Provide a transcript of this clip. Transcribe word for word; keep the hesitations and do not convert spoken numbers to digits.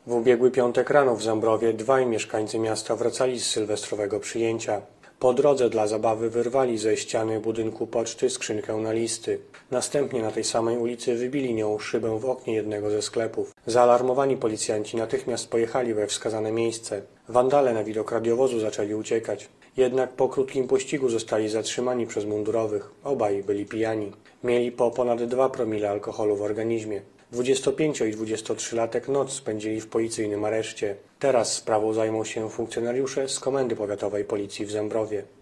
W ubiegły piątek rano w Zambrowie dwaj mieszkańcy miasta wracali z sylwestrowego przyjęcia. Po drodze dla zabawy wyrwali ze ściany budynku poczty skrzynkę na listy. Następnie na tej samej ulicy wybili nią szybę w oknie jednego ze sklepów. Zaalarmowani policjanci natychmiast pojechali we wskazane miejsce. Wandale na widok radiowozu zaczęli uciekać. Jednak po krótkim pościgu zostali zatrzymani przez mundurowych. Obaj byli pijani. Mieli po ponad dwa promile alkoholu w organizmie. dwudziestopięcio- i dwudziestotrzylatek noc spędzili w policyjnym areszcie. Teraz sprawą zajmą się funkcjonariusze z Komendy Powiatowej Policji w Zembrowie.